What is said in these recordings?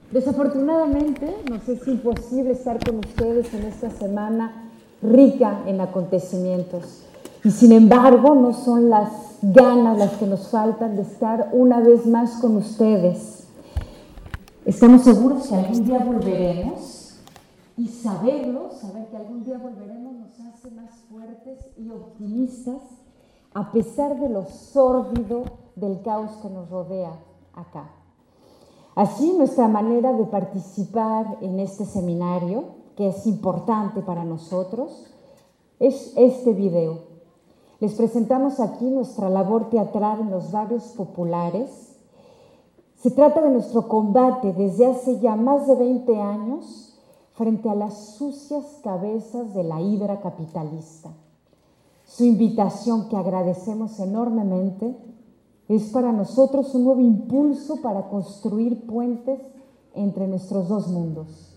Desafortunadamente, nos es imposible estar con ustedes en esta semana rica en acontecimientos. Y sin embargo, no son las ganas las que nos faltan de estar una vez más con ustedes. Estamos seguros que algún día volveremos y saber que algún día volveremos nos hace más fuertes y optimistas a pesar de lo sórdido del caos que nos rodea acá. Así, nuestra manera de participar en este seminario, que es importante para nosotros, es este video. Les presentamos aquí nuestra labor teatral en los barrios populares. Se trata de nuestro combate desde hace ya más de 20 años frente a las sucias cabezas de la hidra capitalista. Su invitación, que agradecemos enormemente, es para nosotros un nuevo impulso para construir puentes entre nuestros dos mundos.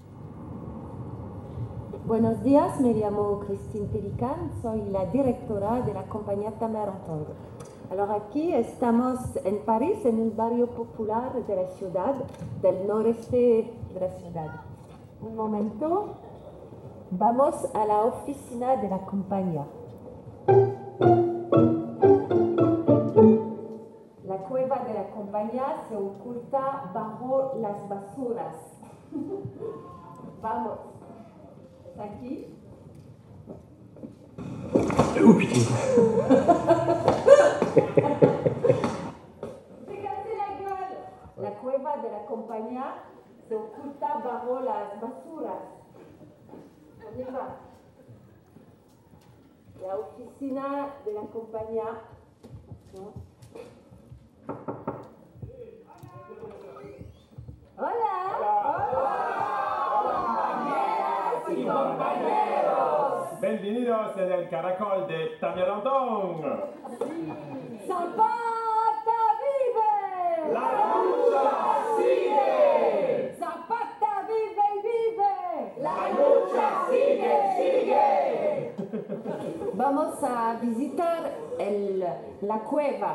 Buenos días, me llamo Christine Pelican, soy la directora de la compañía Tamer Entong. Alors aquí estamos en París, en un barrio popular de la ciudad, del noreste de la ciudad. Un momento, vamos a la oficina de la compañía. La cueva de la compañía se oculta bajo las basuras. Vamos. ¿Es aquí? Fíjate la gueule. La cueva de la compañía se oculta bajo las basuras. On y va. La oficina de la compañía. ¿No? Hola. Compañeras y compañeros. Bienvenidos en el caracol de Tamer Entong. Zapata vive. La lucha sigue. Zapata vive y vive. La lucha sigue. Vamos a visitar la cueva.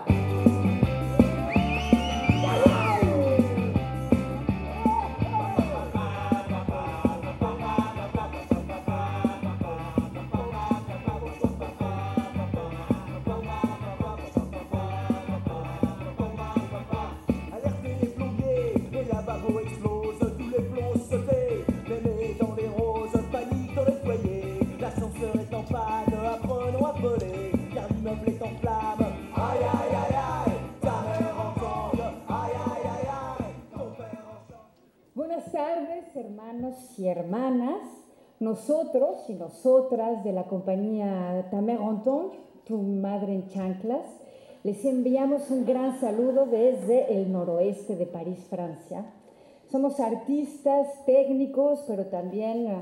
Buenas tardes, hermanos y hermanas. Nosotros y nosotras de la compañía Tamer Entong, tu madre en chanclas, les enviamos un gran saludo desde el noroeste de París, Francia. Somos artistas, técnicos, pero también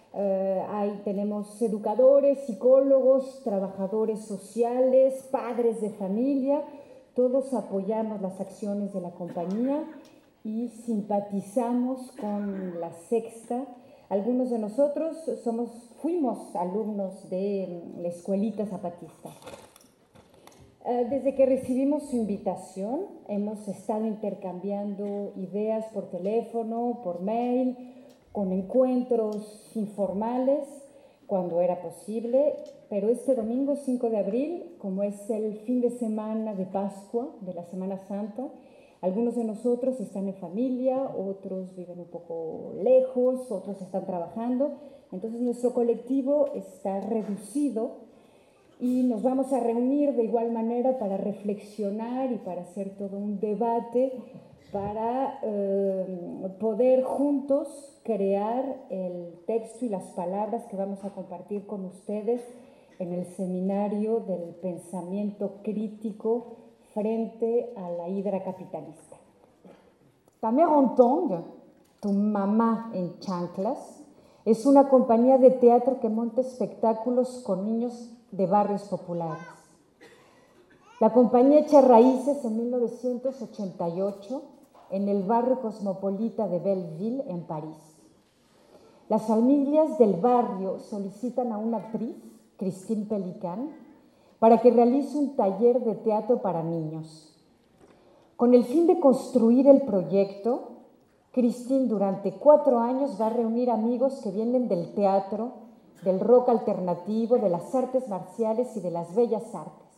tenemos educadores, psicólogos, trabajadores sociales, padres de familia. Todos apoyamos las acciones de la compañía y simpatizamos con la Sexta. Algunos de nosotros fuimos alumnos de la Escuelita Zapatista. Desde que recibimos su invitación, hemos estado intercambiando ideas por teléfono, por mail, con encuentros informales, cuando era posible, pero este domingo 5 de abril, como es el fin de semana de Pascua, de la Semana Santa, algunos de nosotros están en familia, otros viven un poco lejos, otros están trabajando. Entonces nuestro colectivo está reducido y nos vamos a reunir de igual manera para reflexionar y para hacer todo un debate para poder juntos crear el texto y las palabras que vamos a compartir con ustedes en el seminario del pensamiento crítico frente a la hidra capitalista. Tamer Entong, tu mamá en chanclas, es una compañía de teatro que monta espectáculos con niños de barrios populares. La compañía echa raíces en 1988 en el barrio cosmopolita de Belleville, en París. Las familias del barrio solicitan a una actriz, Christine Pelican, para que realice un taller de teatro para niños. Con el fin de construir el proyecto, Christine durante 4 años va a reunir amigos que vienen del teatro, del rock alternativo, de las artes marciales y de las bellas artes.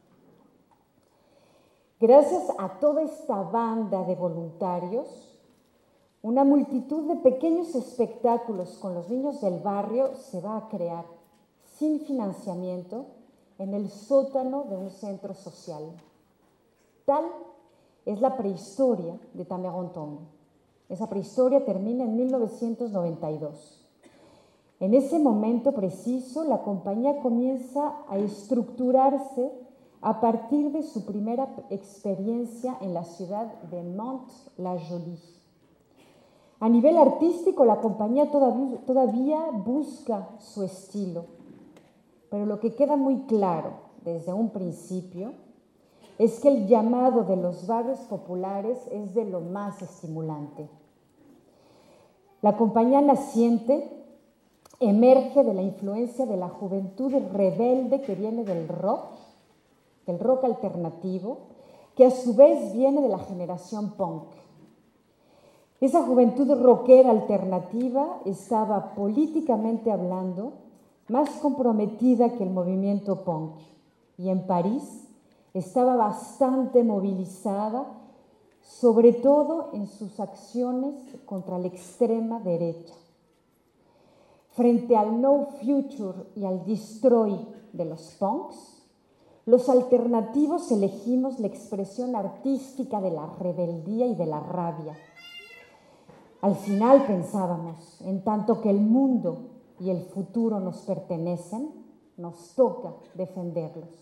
Gracias a toda esta banda de voluntarios, una multitud de pequeños espectáculos con los niños del barrio se va a crear sin financiamiento en el sótano de un centro social. Tal es la prehistoria de Tamerontongue. Esa prehistoria termina en 1992. En ese momento preciso, la compañía comienza a estructurarse a partir de su primera experiencia en la ciudad de Mantes-la-Jolie. A nivel artístico, la compañía todavía busca su estilo, pero lo que queda muy claro desde un principio es que el llamado de los barrios populares es de lo más estimulante. La compañía naciente emerge de la influencia de la juventud rebelde que viene del rock alternativo, que a su vez viene de la generación punk. Esa juventud rockera alternativa estaba políticamente hablando más comprometida que el movimiento punk, y en París estaba bastante movilizada, sobre todo en sus acciones contra la extrema derecha. Frente al No Future y al Destroy de los punks, los alternativos elegimos la expresión artística de la rebeldía y de la rabia. Al final pensábamos, en tanto que el mundo y el futuro nos pertenecen, nos toca defenderlos.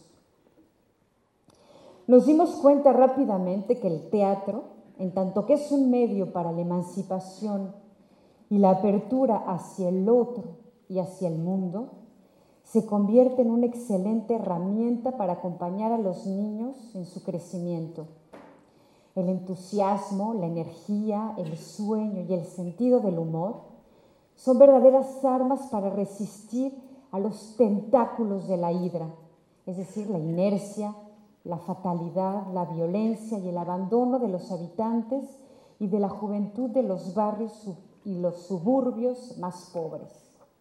Nos dimos cuenta rápidamente que el teatro, en tanto que es un medio para la emancipación y la apertura hacia el otro y hacia el mundo, se convierte en una excelente herramienta para acompañar a los niños en su crecimiento. El entusiasmo, la energía, el sueño y el sentido del humor son verdaderas armas para resistir a los tentáculos de la hidra, es decir, la inercia, la fatalidad, la violencia y el abandono de los habitantes y de la juventud de los barrios y los suburbios más pobres.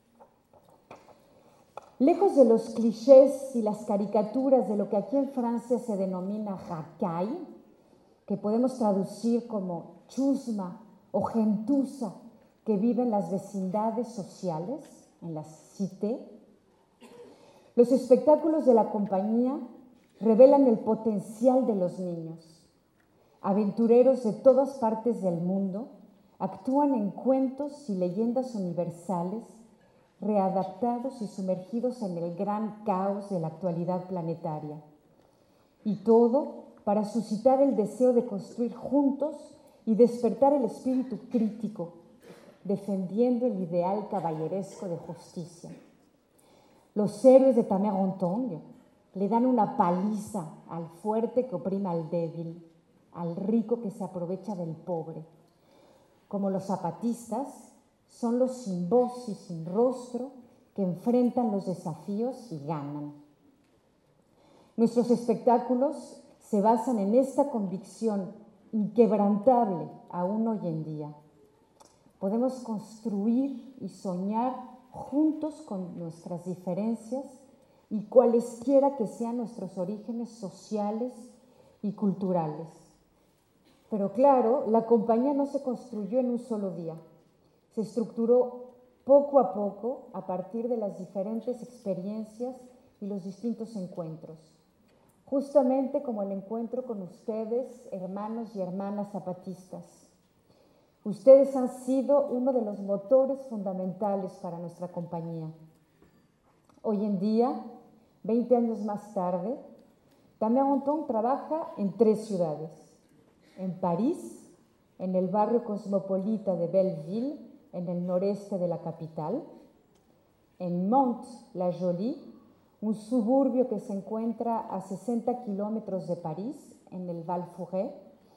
Lejos de los clichés y las caricaturas de lo que aquí en Francia se denomina racaille, que podemos traducir como chusma o gentuza que vive en las vecindades sociales, en las cités, los espectáculos de la compañía revelan el potencial de los niños. Aventureros de todas partes del mundo actúan en cuentos y leyendas universales, readaptados y sumergidos en el gran caos de la actualidad planetaria. Y todo para suscitar el deseo de construir juntos y despertar el espíritu crítico, defendiendo el ideal caballeresco de justicia. Los héroes de Tamerontongue le dan una paliza al fuerte que oprime al débil, al rico que se aprovecha del pobre. Como los zapatistas, son los sin voz y sin rostro que enfrentan los desafíos y ganan. Nuestros espectáculos se basan en esta convicción inquebrantable aún hoy en día. Podemos construir y soñar juntos con nuestras diferencias y cualesquiera que sean nuestros orígenes sociales y culturales. Pero claro, la compañía no se construyó en un solo día. Se estructuró poco a poco a partir de las diferentes experiencias y los distintos encuentros. Justamente como el encuentro con ustedes, hermanos y hermanas zapatistas. Ustedes han sido uno de los motores fundamentales para nuestra compañía. Hoy en día, 20 años más tarde, Tamerontongue trabaja en 3 ciudades. En París, en el barrio cosmopolita de Belleville, en el noreste de la capital. En Mantes-la-Jolie, un suburbio que se encuentra a 60 kilómetros de París, en el Val Fourret,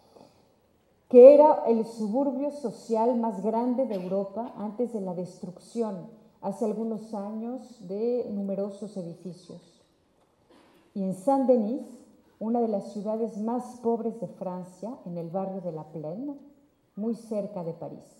que era el suburbio social más grande de Europa antes de la destrucción, hace algunos años, de numerosos edificios. Y en Saint-Denis, una de las ciudades más pobres de Francia, en el barrio de La Plaine, muy cerca de París.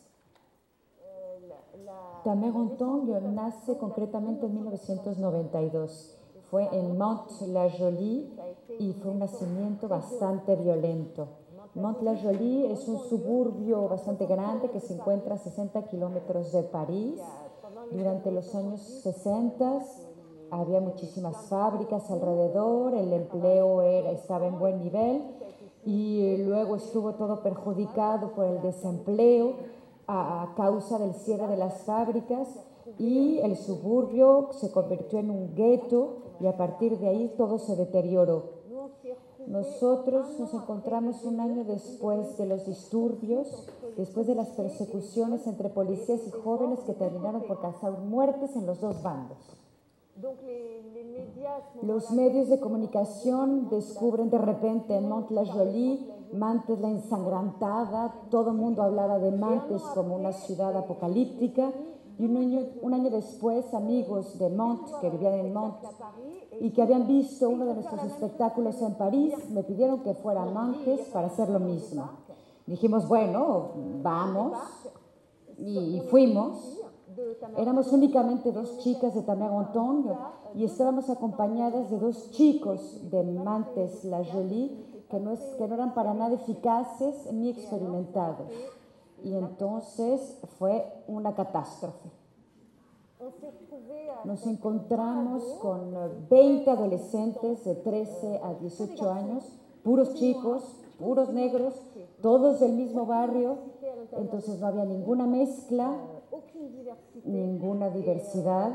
Tamerantong nace concretamente en 1992. Fue en Mantes-la-Jolie y fue un nacimiento bastante violento. Mantes-la-Jolie es un suburbio bastante grande que se encuentra a 60 kilómetros de París. Durante los años 60 había muchísimas fábricas alrededor, el empleo estaba en buen nivel y luego estuvo todo perjudicado por el desempleo a causa del cierre de las fábricas y el suburbio se convirtió en un gueto y a partir de ahí todo se deterioró. Nosotros nos encontramos un año después de los disturbios, después de las persecuciones entre policías y jóvenes que terminaron por causar muertes en los dos bandos. Los medios de comunicación descubren de repente en Mantes-la-Jolie, Mantes la ensangrentada, todo el mundo hablaba de Mantes como una ciudad apocalíptica y un año después amigos de Mantes que vivían en Mantes y que habían visto uno de nuestros espectáculos en París me pidieron que fuera a Mantes para hacer lo mismo. Dijimos, bueno, vamos y fuimos. Éramos únicamente 2 chicas de Tamerantong y estábamos acompañadas de 2 chicos de Mantes-la-Jolie que no eran para nada eficaces ni experimentados. Y entonces fue una catástrofe. Nos encontramos con 20 adolescentes de 13 a 18 años, puros chicos, puros negros, todos del mismo barrio, entonces no había ninguna mezcla, ninguna diversidad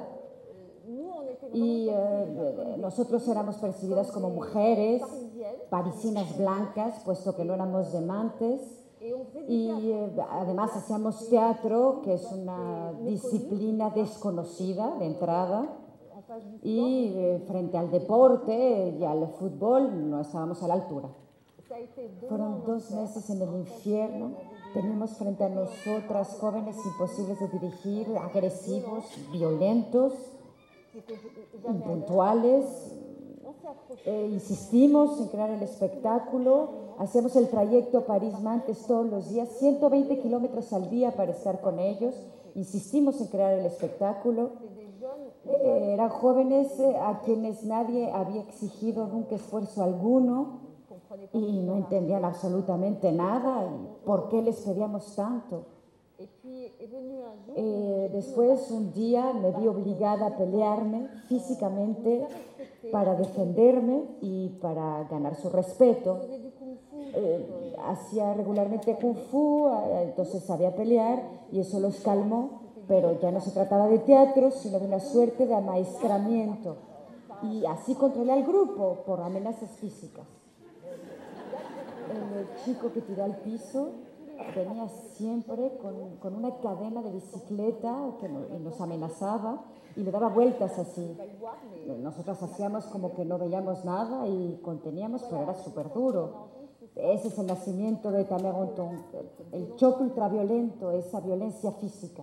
y nosotros éramos percibidas como mujeres, parisinas blancas, puesto que no éramos de Mantes y además hacíamos teatro, que es una disciplina desconocida de entrada y frente al deporte y al fútbol no estábamos a la altura. Fueron 2 meses en el infierno. Teníamos frente a nosotras jóvenes imposibles de dirigir, agresivos, violentos, impuntuales. Insistimos en crear el espectáculo. Hacíamos el trayecto París-Mantes todos los días, 120 kilómetros al día para estar con ellos. Insistimos en crear el espectáculo. Eran jóvenes a quienes nadie había exigido nunca esfuerzo alguno y no entendían absolutamente nada. ¿Por qué les pedíamos tanto? Después un día me vi obligada a pelearme físicamente para defenderme y para ganar su respeto. Hacía regularmente kung fu, entonces sabía pelear y eso los calmó, pero ya no se trataba de teatro, sino de una suerte de amaestramiento. Y así controlé al grupo por amenazas físicas. El chico que tiró al piso venía siempre con una cadena de bicicleta y nos amenazaba y le daba vueltas así. Nosotras hacíamos como que no veíamos nada y conteníamos, pero era súper duro. Ese es el nacimiento de Tamerantong, el choque ultraviolento, esa violencia física.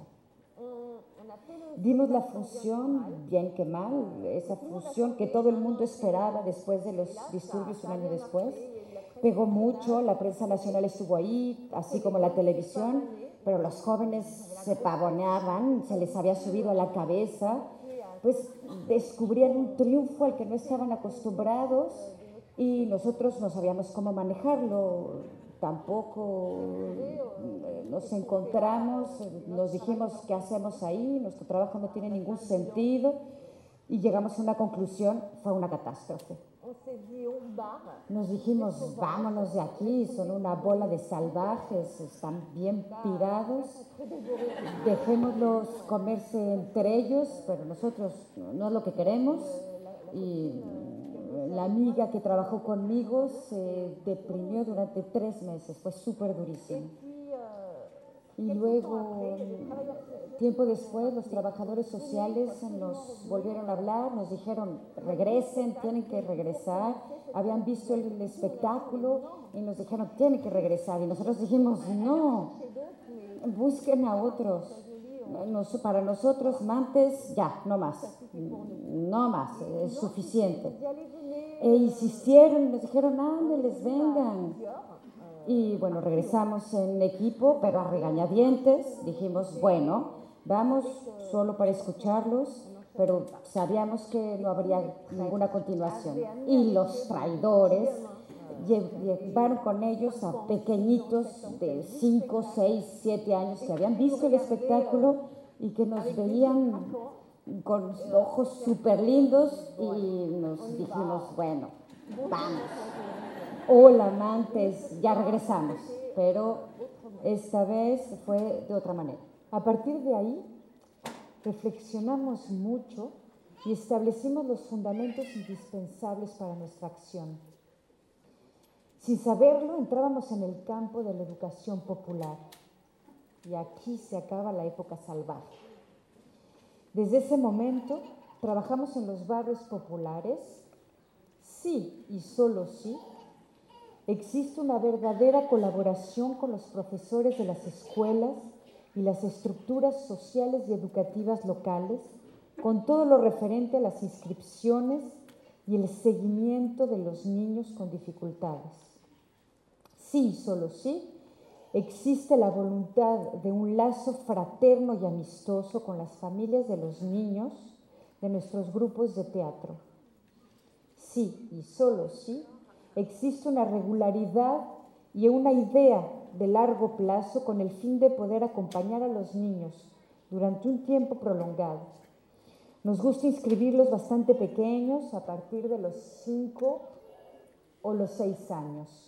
Dimos la función, bien que mal, esa función que todo el mundo esperaba después de los disturbios un año después. Pegó mucho, la prensa nacional estuvo ahí, así como la televisión, pero los jóvenes se pavoneaban, se les había subido a la cabeza, pues descubrían un triunfo al que no estaban acostumbrados y nosotros no sabíamos cómo manejarlo. Tampoco nos encontramos, nos dijimos qué hacemos ahí, nuestro trabajo no tiene ningún sentido y llegamos a una conclusión, fue una catástrofe. Nos dijimos, vámonos de aquí, son una bola de salvajes, están bien pirados, dejémoslos comerse entre ellos, pero nosotros no es lo que queremos. Y la amiga que trabajó conmigo se deprimió durante 3 meses, fue súper durísimo. Y luego, tiempo después, los trabajadores sociales nos volvieron a hablar, nos dijeron, regresen, tienen que regresar. Habían visto el espectáculo y nos dijeron, tienen que regresar. Y nosotros dijimos, no, busquen a otros. Para nosotros, Mantes, ya, no más, es suficiente. E insistieron y nos dijeron, ándeles, vengan. Y bueno, regresamos en equipo, pero a regañadientes. Dijimos, bueno, vamos solo para escucharlos, pero sabíamos que no habría ninguna continuación. Y los traidores llevaron con ellos a pequeñitos de 5, 6, 7 años que habían visto el espectáculo y que nos veían con ojos súper lindos y nos dijimos, bueno, vamos. Hola, amantes, ya regresamos, pero esta vez fue de otra manera. A partir de ahí, reflexionamos mucho y establecimos los fundamentos indispensables para nuestra acción. Sin saberlo, entrábamos en el campo de la educación popular y aquí se acaba la época salvaje. Desde ese momento, trabajamos en los barrios populares. Sí y solo sí, existe una verdadera colaboración con los profesores de las escuelas y las estructuras sociales y educativas locales, con todo lo referente a las inscripciones y el seguimiento de los niños con dificultades. Sí, solo sí, existe la voluntad de un lazo fraterno y amistoso con las familias de los niños de nuestros grupos de teatro. Sí, y solo sí, existe una regularidad y una idea de largo plazo con el fin de poder acompañar a los niños durante un tiempo prolongado. Nos gusta inscribirlos bastante pequeños, a partir de los 5 o los 6 años.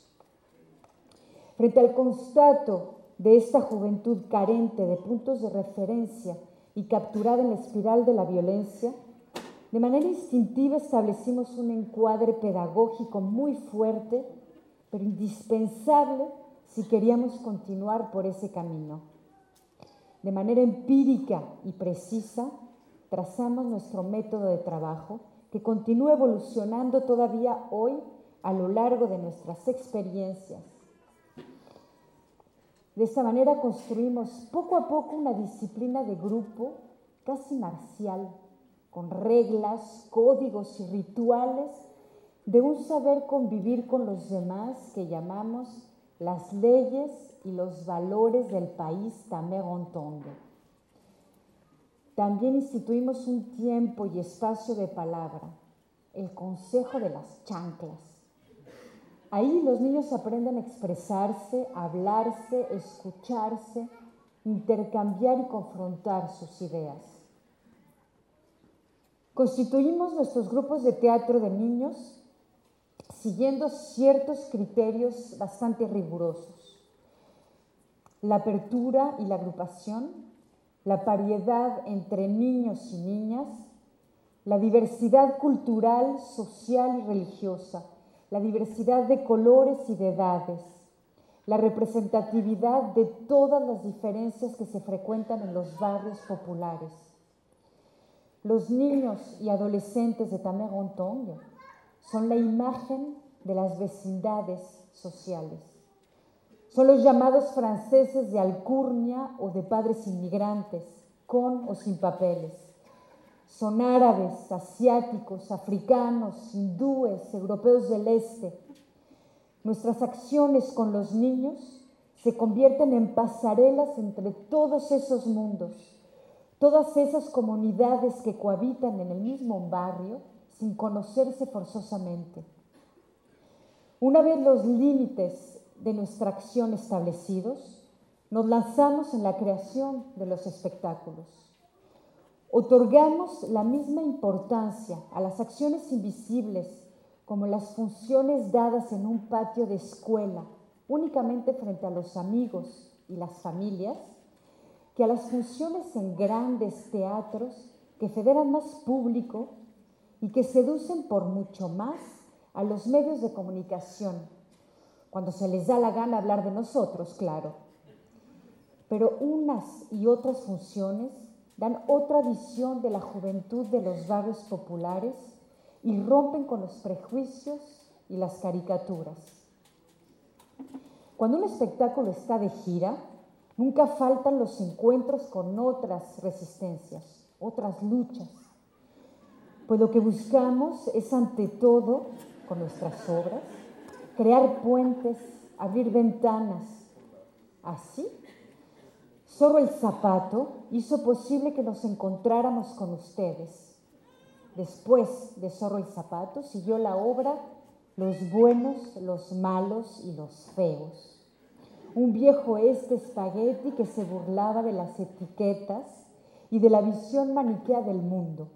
Frente al constato de esta juventud carente de puntos de referencia y capturada en la espiral de la violencia, de manera instintiva establecimos un encuadre pedagógico muy fuerte, pero indispensable si queríamos continuar por ese camino. De manera empírica y precisa, trazamos nuestro método de trabajo, que continúa evolucionando todavía hoy a lo largo de nuestras experiencias. De esta manera construimos poco a poco una disciplina de grupo casi marcial, con reglas, códigos y rituales de un saber convivir con los demás que llamamos las leyes y los valores del país Tamerongtong. También instituimos un tiempo y espacio de palabra, el consejo de las chanclas. Ahí los niños aprenden a expresarse, a hablarse, escucharse, intercambiar y confrontar sus ideas. Constituimos nuestros grupos de teatro de niños siguiendo ciertos criterios bastante rigurosos. La apertura y la agrupación, la paridad entre niños y niñas, la diversidad cultural, social y religiosa, la diversidad de colores y de edades, la representatividad de todas las diferencias que se frecuentan en los barrios populares. Los niños y adolescentes de Tamerongtong son la imagen de las vecindades sociales. Son los llamados franceses de alcurnia o de padres inmigrantes, con o sin papeles. Son árabes, asiáticos, africanos, hindúes, europeos del este. Nuestras acciones con los niños se convierten en pasarelas entre todos esos mundos, todas esas comunidades que cohabitan en el mismo barrio sin conocerse forzosamente. Una vez los límites de nuestra acción establecidos, nos lanzamos en la creación de los espectáculos. Otorgamos la misma importancia a las acciones invisibles como las funciones dadas en un patio de escuela, únicamente frente a los amigos y las familias, que a las funciones en grandes teatros que federan más público y que seducen por mucho más a los medios de comunicación, cuando se les da la gana hablar de nosotros, claro. Pero unas y otras funciones dan otra visión de la juventud de los barrios populares y rompen con los prejuicios y las caricaturas. Cuando un espectáculo está de gira, nunca faltan los encuentros con otras resistencias, otras luchas. Pues lo que buscamos es, ante todo, con nuestras obras, crear puentes abrir ventanas. Así, Zorro el Zapato hizo posible que nos encontráramos con ustedes. Después de Zorro el Zapato siguió la obra Los buenos, los malos y los feos. Un viejo espagueti que se burlaba de las etiquetas y de la visión maniquea del mundo.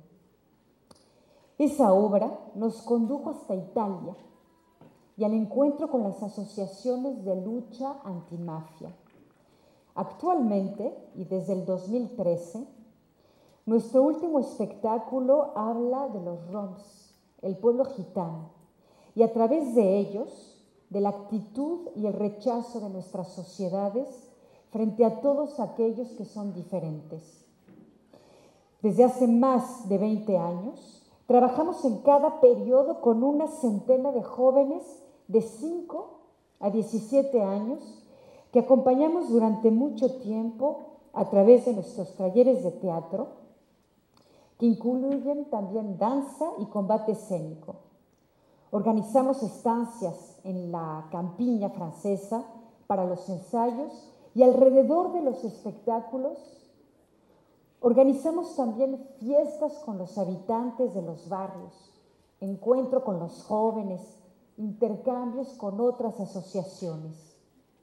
Esa obra nos condujo hasta Italia y al encuentro con las asociaciones de lucha antimafia. Actualmente, y desde el 2013, nuestro último espectáculo habla de los Roms, el pueblo gitano, y a través de ellos, de la actitud y el rechazo de nuestras sociedades frente a todos aquellos que son diferentes. Desde hace más de 20 años, trabajamos en cada periodo con una centena de jóvenes de 5 a 17 años que acompañamos durante mucho tiempo a través de nuestros talleres de teatro, que incluyen también danza y combate escénico. Organizamos estancias en la campiña francesa para los ensayos y alrededor de los espectáculos organizamos también fiestas con los habitantes de los barrios, encuentro con los jóvenes, intercambios con otras asociaciones.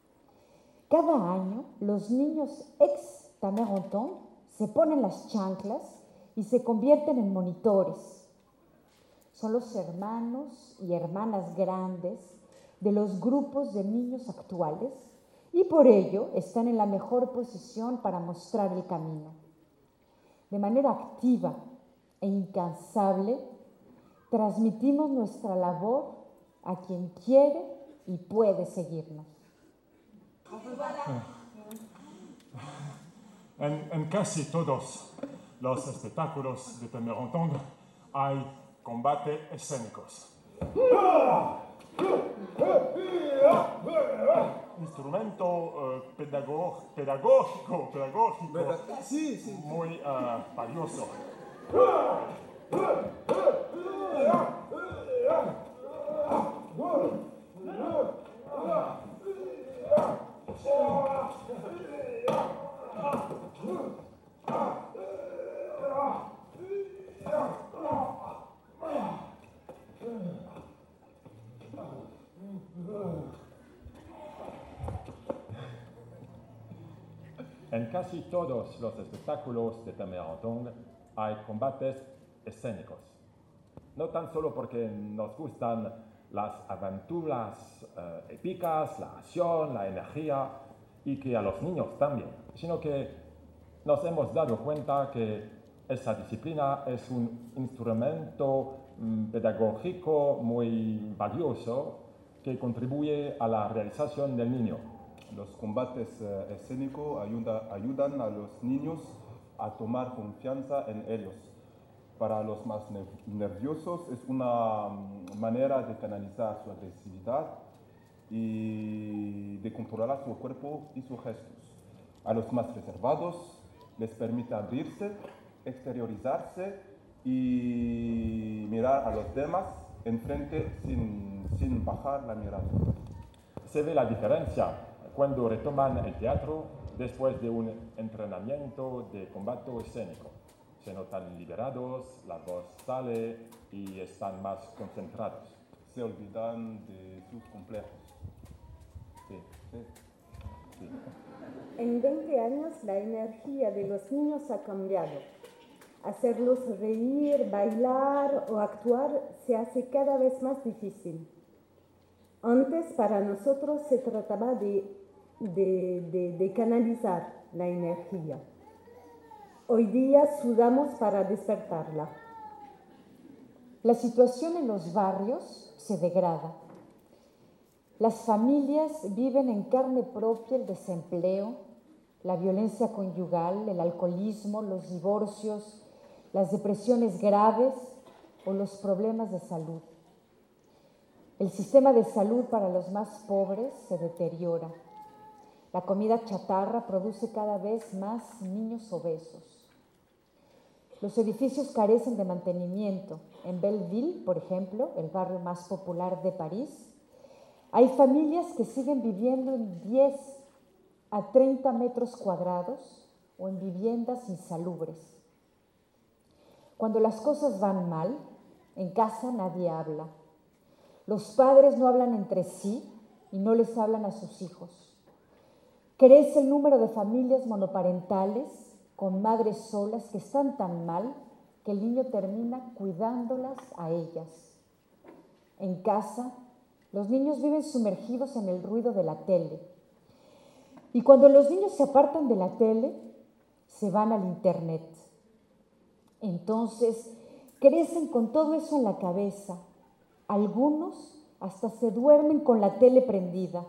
Cada año los niños ex-Tameronton se ponen las chanclas y se convierten en monitores. Son los hermanos y hermanas grandes de los grupos de niños actuales y por ello están en la mejor posición para mostrar el camino. De manera activa e incansable, transmitimos nuestra labor a quien quiere y puede seguirnos. En casi todos los espectáculos de Tameronton hay combate escénicos. Instrumento pedagógico Sí. muy valioso. En casi todos los espectáculos de Tameronton hay combates escénicos. No tan solo porque nos gustan las aventuras épicas, la acción, la energía, y que a los niños también, sino que nos hemos dado cuenta que esa disciplina es un instrumento pedagógico muy valioso que contribuye a la realización del niño. Los combates escénicos ayudan a los niños a tomar confianza en ellos. Para los más nerviosos es una manera de canalizar su agresividad y de controlar su cuerpo y sus gestos. A los más reservados les permite abrirse, exteriorizarse y mirar a los demás enfrente sin bajar la mirada. Se ve la diferencia cuando retoman el teatro después de un entrenamiento de combate escénico. Se notan liberados, la voz sale y están más concentrados. Se olvidan de sus complejos. Sí. En 20 años la energía de los niños ha cambiado. Hacerlos reír, bailar o actuar se hace cada vez más difícil. Antes para nosotros se trataba de canalizar la energía. Hoy día sudamos para despertarla. La situación en los barrios se degrada. Las familias viven en carne propia el desempleo, la violencia conyugal, el alcoholismo, los divorcios, las depresiones graves o los problemas de salud. El sistema de salud para los más pobres se deteriora. La comida chatarra produce cada vez más niños obesos. Los edificios carecen de mantenimiento. En Belleville, por ejemplo, el barrio más popular de París, Hay familias que siguen viviendo en 10 a 30 metros cuadrados o en viviendas insalubres. Cuando las cosas van mal, en casa nadie habla. Los padres no hablan entre sí y no les hablan a sus hijos. Crece el número de familias monoparentales con madres solas que están tan mal que el niño termina cuidándolas a ellas. En casa, los niños viven sumergidos en el ruido de la tele. Y cuando los niños se apartan de la tele, se van al internet. Entonces, crecen con todo eso en la cabeza. Algunos hasta se duermen con la tele prendida.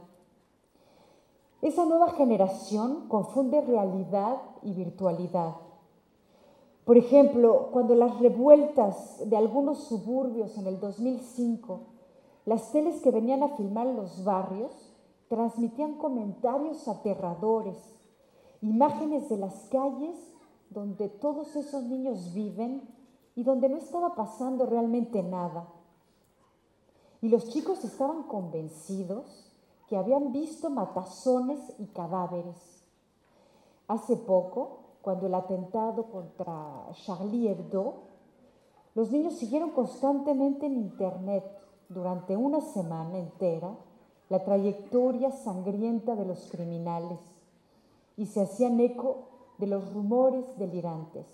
Esa nueva generación confunde realidad y virtualidad. Por ejemplo, cuando las revueltas de algunos suburbios en el 2005, las teles que venían a filmar los barrios transmitían comentarios aterradores, imágenes de las calles donde todos esos niños viven y donde no estaba pasando realmente nada. Y los chicos estaban convencidos que habían visto matazones y cadáveres. Hace poco, cuando el atentado contra Charlie Hebdo, los niños siguieron constantemente en internet durante una semana entera la trayectoria sangrienta de los criminales y se hacían eco de los rumores delirantes.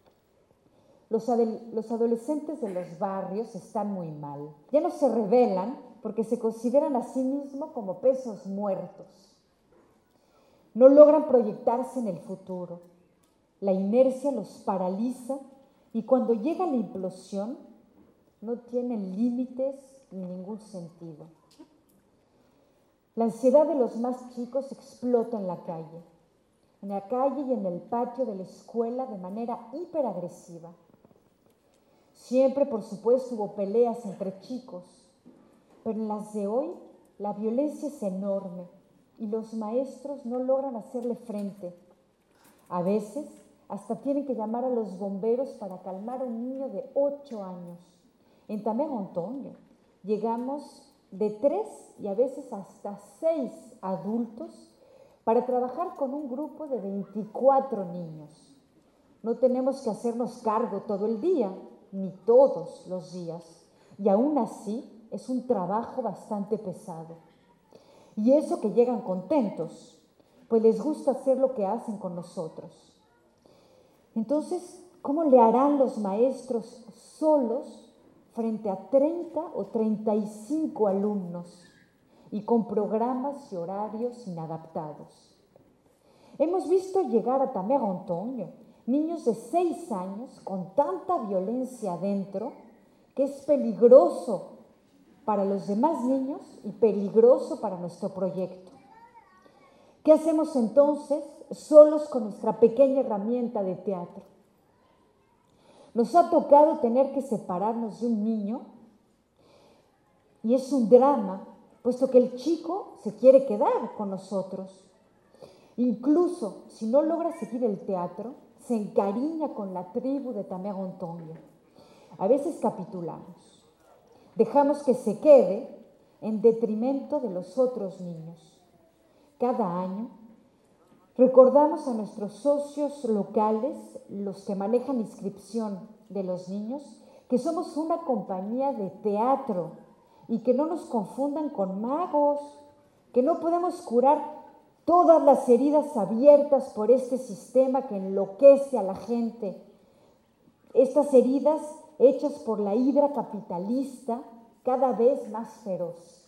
Los adolescentes de los barrios están muy mal. Ya no se rebelan porque se consideran a sí mismos como pesos muertos. No logran proyectarse en el futuro. La inercia los paraliza y cuando llega la implosión no tienen límites ni ningún sentido. La ansiedad de los más chicos explota en la calle y en el patio de la escuela de manera hiperagresiva. Siempre, por supuesto, hubo peleas entre chicos, pero en las de hoy la violencia es enorme y los maestros no logran hacerle frente. A veces hasta tienen que llamar a los bomberos para calmar a un niño de 8 años. En Tamerantong llegamos de 3 y a veces hasta 6 adultos para trabajar con un grupo de 24 niños. No tenemos que hacernos cargo todo el día, ni todos los días, y aún así es un trabajo bastante pesado. Y eso que llegan contentos, pues les gusta hacer lo que hacen con nosotros. Entonces, ¿cómo le harán los maestros solos frente a 30 o 35 alumnos y con programas y horarios inadaptados? Hemos visto llegar a Tamerantong niños de 6 años con tanta violencia adentro que es peligroso para los demás niños y peligroso para nuestro proyecto. ¿Qué hacemos entonces solos con nuestra pequeña herramienta de teatro? Nos ha tocado tener que separarnos de un niño y es un drama, puesto que el chico se quiere quedar con nosotros. Incluso si no logra seguir el teatro, se encariña con la tribu de Tamerantong. A veces capitulamos. Dejamos que se quede en detrimento de los otros niños. Cada año recordamos a nuestros socios locales, los que manejan inscripción de los niños, que somos una compañía de teatro y que no nos confundan con magos, que no podemos curar todas las heridas abiertas por este sistema que enloquece a la gente. Estas heridas hechas por la hidra capitalista cada vez más feroz.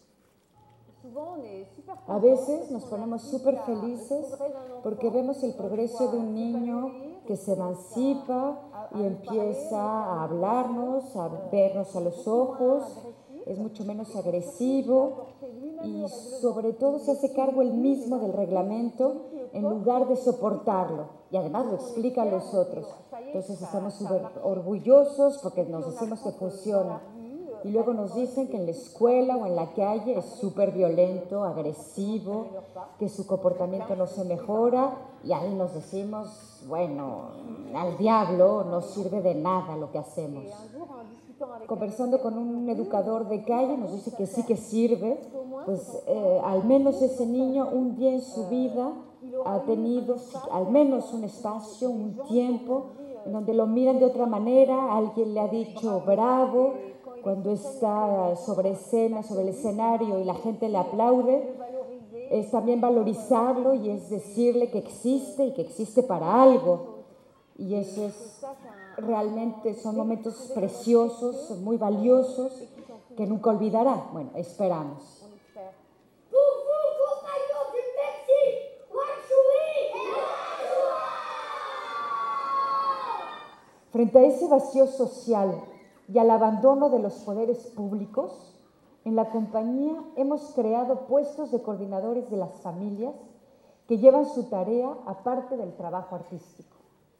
A veces nos ponemos súper felices porque vemos el progreso de un niño que se emancipa y empieza a hablarnos, a vernos a los ojos, es mucho menos agresivo y sobre todo se hace cargo él mismo del reglamento en lugar de soportarlo y además lo explica a los otros. Entonces estamos súper orgullosos porque nos decimos que funciona. Y luego nos dicen que en la escuela o en la calle es súper violento, agresivo, que su comportamiento no se mejora y ahí nos decimos, bueno, al diablo no sirve de nada lo que hacemos. Conversando con un educador de calle nos dice que sí que sirve pues al menos ese niño un día en su vida ha tenido al menos un espacio, un tiempo, en donde lo miran de otra manera, alguien le ha dicho bravo cuando está sobre escena, sobre el escenario y la gente le aplaude. Es también valorizarlo y es decirle que existe y que existe para algo. Y eso es realmente, son momentos preciosos, muy valiosos, que nunca olvidará. Bueno, esperamos. Frente a ese vacío social y al abandono de los poderes públicos, en la compañía hemos creado puestos de coordinadores de las familias que llevan su tarea aparte del trabajo artístico.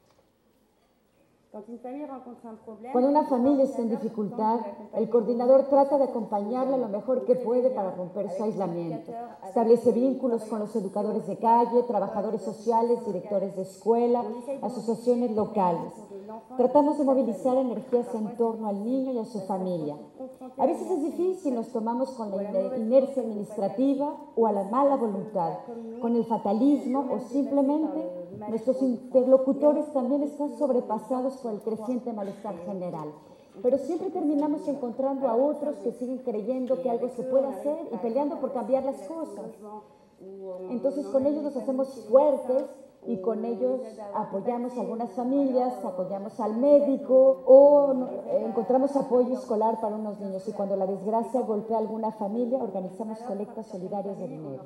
Cuando una familia está en dificultad, el coordinador trata de acompañarla lo mejor que puede para romper su aislamiento. Establece vínculos con los educadores de calle, trabajadores sociales, directores de escuela, asociaciones locales. Tratamos de movilizar energías en torno al niño y a su familia. A veces es difícil, nos tomamos con la inercia administrativa o a la mala voluntad, con el fatalismo o simplemente nuestros interlocutores también están sobrepasados por el creciente malestar general. Pero siempre terminamos encontrando a otros que siguen creyendo que algo se puede hacer y peleando por cambiar las cosas. Entonces con ellos nos hacemos fuertes y con ellos apoyamos a algunas familias, apoyamos al médico o encontramos apoyo escolar para unos niños. Y cuando la desgracia golpea a alguna familia, organizamos colectas solidarias de dinero.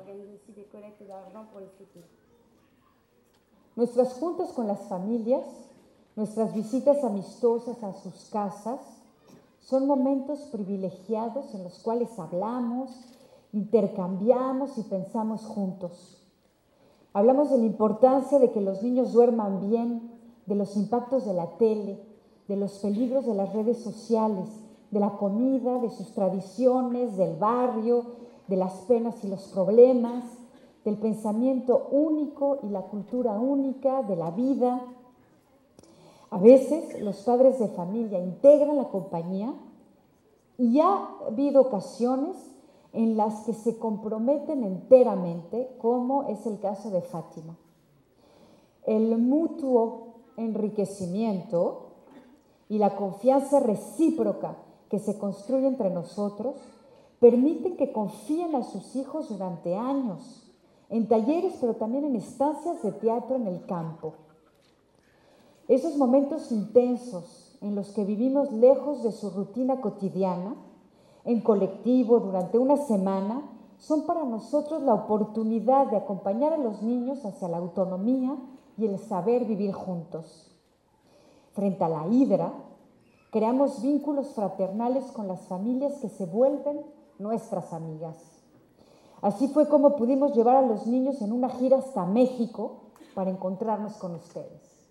Nuestras juntas con las familias, nuestras visitas amistosas a sus casas, son momentos privilegiados en los cuales hablamos, intercambiamos y pensamos juntos. Hablamos de la importancia de que los niños duerman bien, de los impactos de la tele, de los peligros de las redes sociales, de la comida, de sus tradiciones, del barrio, de las penas y los problemas, del pensamiento único y la cultura única, de la vida. A veces los padres de familia integran la compañía y ha habido ocasiones en las que se comprometen enteramente, como es el caso de Fátima. El mutuo enriquecimiento y la confianza recíproca que se construye entre nosotros permiten que confíen a sus hijos durante años, en talleres, pero también en estancias de teatro en el campo. Esos momentos intensos en los que vivimos lejos de su rutina cotidiana, en colectivo durante una semana, son para nosotros la oportunidad de acompañar a los niños hacia la autonomía y el saber vivir juntos. Frente a la hidra, creamos vínculos fraternales con las familias que se vuelven nuestras amigas. Así fue como pudimos llevar a los niños en una gira hasta México para encontrarnos con ustedes.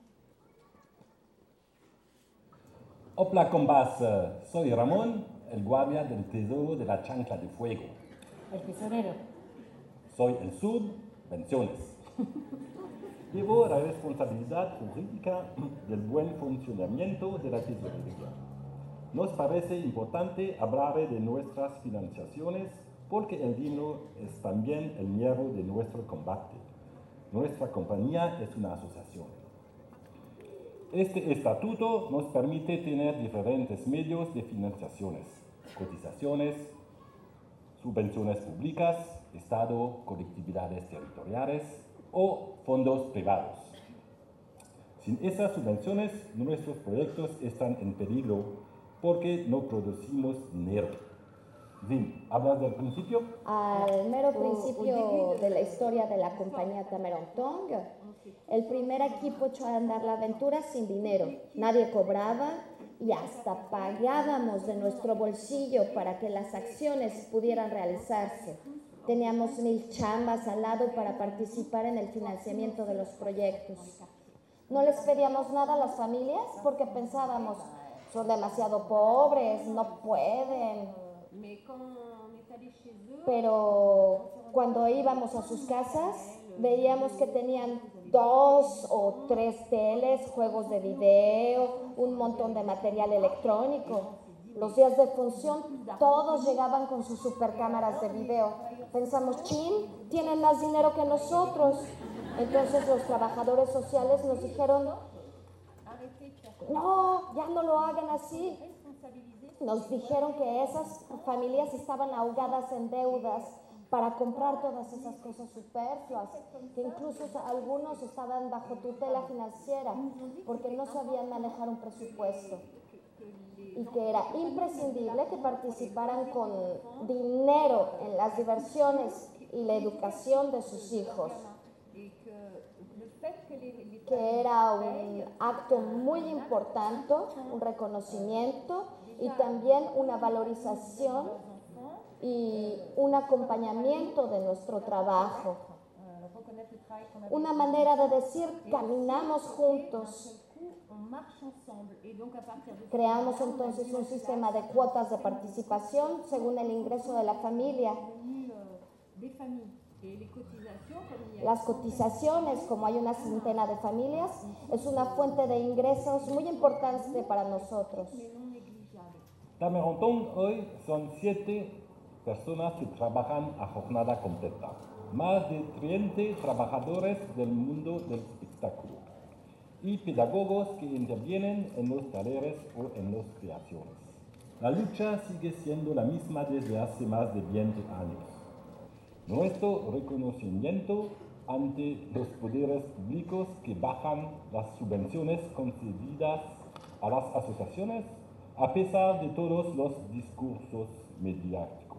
Hola compas, soy Ramón, el guardia del tesoro de la chancla de fuego. El tesorero. Soy el subvenciones. Llevo la responsabilidad jurídica del buen funcionamiento de la tesorería. Nos parece importante hablar de nuestras financiaciones porque el dinero es también el hierro de nuestro combate. Nuestra compañía es una asociación. Este estatuto nos permite tener diferentes medios de financiaciones, cotizaciones, subvenciones públicas, Estado, colectividades territoriales o fondos privados. Sin esas subvenciones, nuestros proyectos están en peligro porque no producimos dinero. Vin, ¿hablas del principio? Al mero principio de la historia de la compañía Tamerantong, el primer equipo echó a andar la aventura sin dinero. Nadie cobraba y hasta pagábamos de nuestro bolsillo para que las acciones pudieran realizarse. Teníamos 1000 chambas al lado para participar en el financiamiento de los proyectos. No les pedíamos nada a las familias porque pensábamos, son demasiado pobres, no pueden. Pero cuando íbamos a sus casas, veíamos que tenían 2 o 3 teles, juegos de video, un montón de material electrónico. Los días de función, todos llegaban con sus supercámaras de video. Pensamos, chin, tienen más dinero que nosotros. Entonces los trabajadores sociales nos dijeron, no, ya no lo hagan así. Nos dijeron que esas familias estaban ahogadas en deudas para comprar todas esas cosas superfluas, que incluso algunos estaban bajo tutela financiera porque no sabían manejar un presupuesto y que era imprescindible que participaran con dinero en las diversiones y la educación de sus hijos, que era un acto muy importante, un reconocimiento y también una valorización y un acompañamiento de nuestro trabajo. Una manera de decir, caminamos juntos. Creamos entonces un sistema de cuotas de participación según el ingreso de la familia. Las cotizaciones, como hay una centena de familias, es una fuente de ingresos muy importante para nosotros. Tamerantong hoy son 7 personas que trabajan a jornada completa, más de 30 trabajadores del mundo del espectáculo y pedagogos que intervienen en los talleres o en las creaciones. La lucha sigue siendo la misma desde hace más de 20 años. Nuestro reconocimiento ante los poderes públicos que bajan las subvenciones concedidas a las asociaciones a pesar de todos los discursos mediáticos.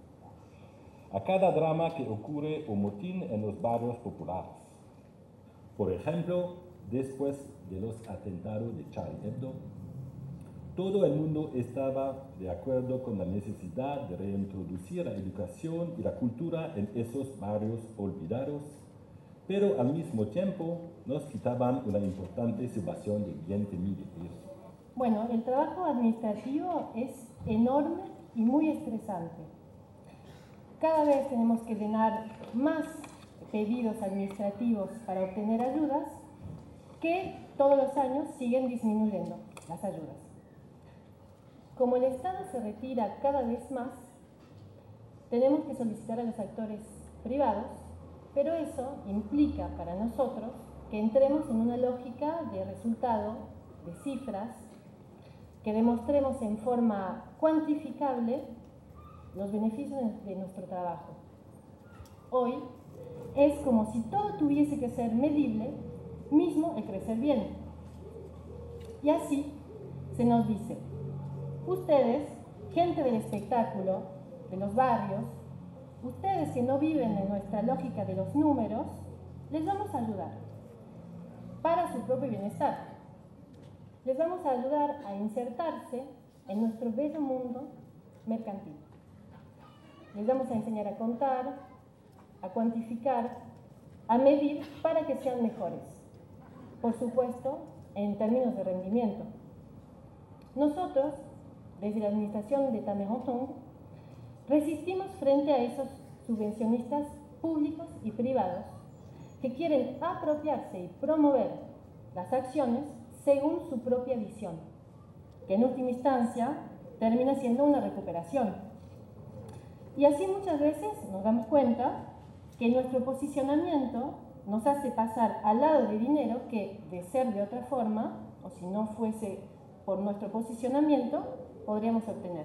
A cada drama que ocurre o motín en los barrios populares. Por ejemplo, después de los atentados de Charlie Hebdo, todo el mundo estaba de acuerdo con la necesidad de reintroducir la educación y la cultura en esos barrios olvidados, pero al mismo tiempo nos quitaban una importante situación de 20.000 pesos. Bueno, el trabajo administrativo es enorme y muy estresante. Cada vez tenemos que llenar más pedidos administrativos para obtener ayudas que todos los años siguen disminuyendo las ayudas. Como el Estado se retira cada vez más, tenemos que solicitar a los actores privados, pero eso implica para nosotros que entremos en una lógica de resultado, de cifras, que demostremos en forma cuantificable los beneficios de nuestro trabajo. Hoy es como si todo tuviese que ser medible, mismo el crecer bien. Y así se nos dice, ustedes, gente del espectáculo, de los barrios, ustedes que no viven en nuestra lógica de los números, les vamos a ayudar para su propio bienestar. Les vamos a ayudar a insertarse en nuestro bello mundo mercantil. Les vamos a enseñar a contar, a cuantificar, a medir para que sean mejores. Por supuesto, en términos de rendimiento. Nosotros, desde la administración de Tamerantong, resistimos frente a esos subvencionistas públicos y privados que quieren apropiarse y promover las acciones según su propia visión, que en última instancia termina siendo una recuperación. Y así muchas veces nos damos cuenta que nuestro posicionamiento nos hace pasar al lado de dinero que, de ser de otra forma, o si no fuese por nuestro posicionamiento, podríamos obtener.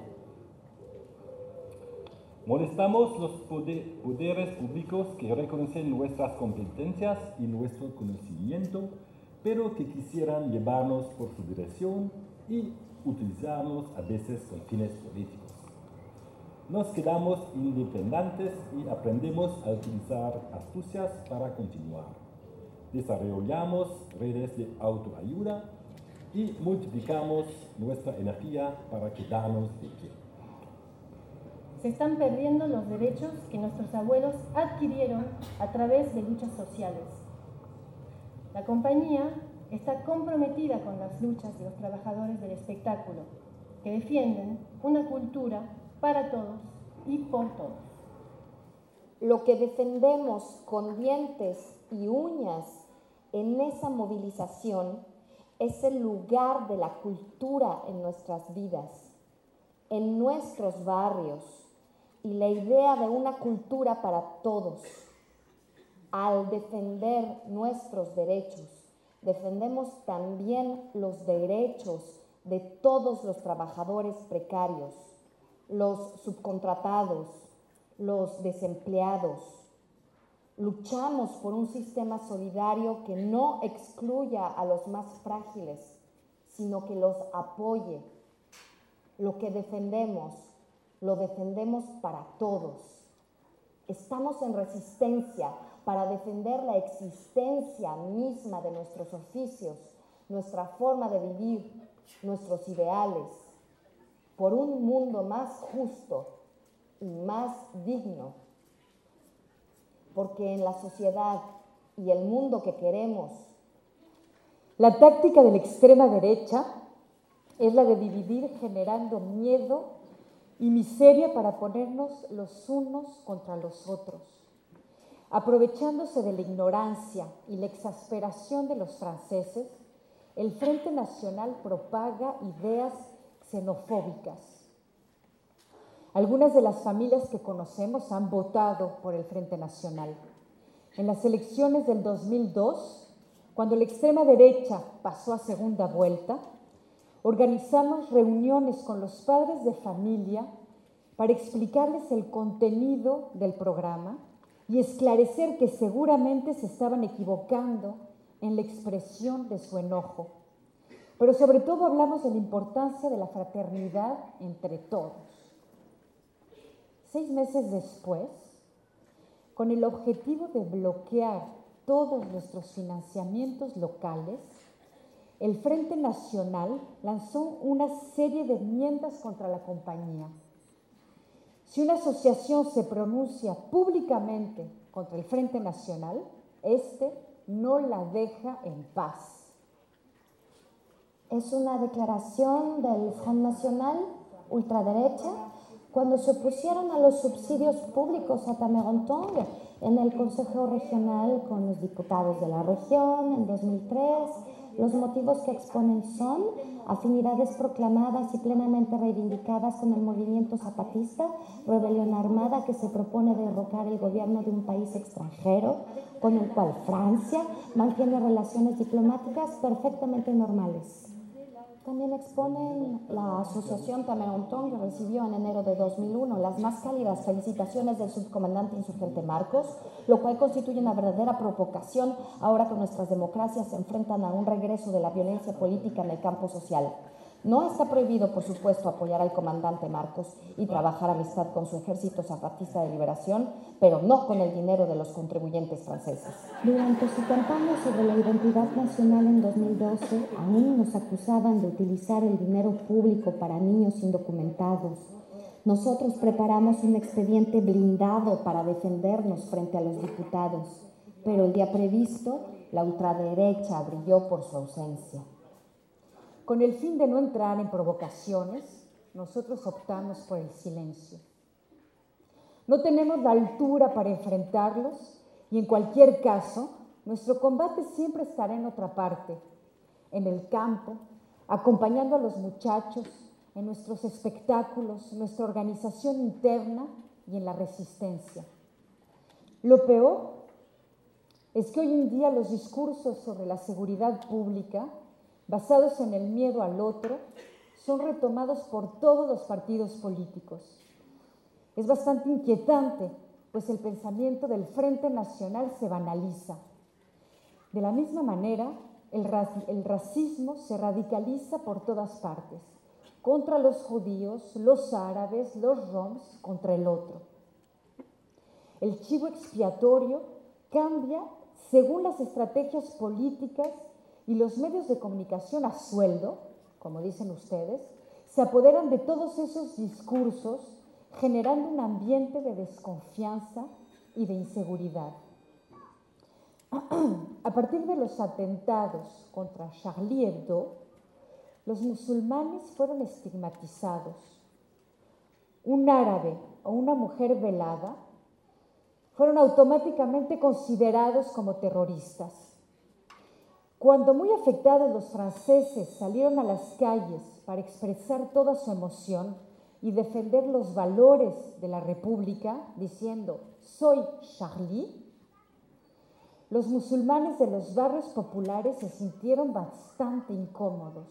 Molestamos los poderes públicos que reconocen nuestras competencias y nuestro conocimiento, pero que quisieran llevarnos por su dirección y utilizarnos a veces con fines políticos. Nos quedamos independientes y aprendemos a utilizar astucias para continuar. Desarrollamos redes de autoayuda y multiplicamos nuestra energía para quedarnos de pie. Se están perdiendo los derechos que nuestros abuelos adquirieron a través de luchas sociales. La compañía está comprometida con las luchas de los trabajadores del espectáculo, que defienden una cultura para todos y por todos. Lo que defendemos con dientes y uñas en esa movilización es el lugar de la cultura en nuestras vidas. en nuestros barrios y la idea de una cultura para todos. Al defender nuestros derechos, defendemos también los derechos de todos los trabajadores precarios, los subcontratados, los desempleados. Luchamos por un sistema solidario que no excluya a los más frágiles, sino que los apoye. Lo que defendemos, lo defendemos para todos. Estamos en resistencia para defender la existencia misma de nuestros oficios, nuestra forma de vivir, nuestros ideales, por un mundo más justo y más digno. Porque en la sociedad y el mundo que queremos, la táctica de la extrema derecha es la de dividir generando miedo y miseria para ponernos los unos contra los otros. Aprovechándose de la ignorancia y la exasperación de los franceses, el Frente Nacional propaga ideas xenofóbicas. Algunas de las familias que conocemos han votado por el Frente Nacional. En las elecciones del 2002, cuando la extrema derecha pasó a segunda vuelta, organizamos reuniones con los padres de familia para explicarles el contenido del programa y esclarecer que seguramente se estaban equivocando en la expresión de su enojo. Pero sobre todo hablamos de la importancia de la fraternidad entre todos. 6 meses después, con el objetivo de bloquear todos nuestros financiamientos locales, el Frente Nacional lanzó una serie de enmiendas contra la compañía. Si una asociación se pronuncia públicamente contra el Frente Nacional, este no la deja en paz. Es una declaración del Front National, ultraderecha, cuando se opusieron a los subsidios públicos a Tamerongtong en el Consejo Regional con los diputados de la región en 2003. Los motivos que exponen son afinidades proclamadas y plenamente reivindicadas con el movimiento zapatista, rebelión armada que se propone derrocar el gobierno de un país extranjero, con el cual Francia mantiene relaciones diplomáticas perfectamente normales. También exponen la asociación Tamerongtong, que recibió en enero de 2001 las más cálidas felicitaciones del subcomandante insurgente Marcos, lo cual constituye una verdadera provocación ahora que nuestras democracias se enfrentan a un regreso de la violencia política en el campo social. No está prohibido, por supuesto, apoyar al comandante Marcos y trabajar amistad con su ejército zapatista de liberación, pero no con el dinero de los contribuyentes franceses. Durante su campaña sobre la identidad nacional en 2012, aún nos acusaban de utilizar el dinero público para niños indocumentados. Nosotros preparamos un expediente blindado para defendernos frente a los diputados, pero el día previsto, la ultraderecha brilló por su ausencia. Con el fin de no entrar en provocaciones, nosotros optamos por el silencio. No tenemos la altura para enfrentarlos y en cualquier caso, nuestro combate siempre estará en otra parte, en el campo, acompañando a los muchachos, en nuestros espectáculos, nuestra organización interna y en la resistencia. Lo peor es que hoy en día los discursos sobre la seguridad pública basados en el miedo al otro, son retomados por todos los partidos políticos. Es bastante inquietante, pues el pensamiento del Frente Nacional se banaliza. De la misma manera, el racismo se radicaliza por todas partes, contra los judíos, los árabes, los roms, contra el otro. El chivo expiatorio cambia según las estrategias políticas y los medios de comunicación a sueldo, como dicen ustedes, se apoderan de todos esos discursos, generando un ambiente de desconfianza y de inseguridad. A partir de los atentados contra Charlie Hebdo, los musulmanes fueron estigmatizados. Un árabe o una mujer velada fueron automáticamente considerados como terroristas. Cuando muy afectados los franceses salieron a las calles para expresar toda su emoción y defender los valores de la República, diciendo, soy Charlie, los musulmanes de los barrios populares se sintieron bastante incómodos.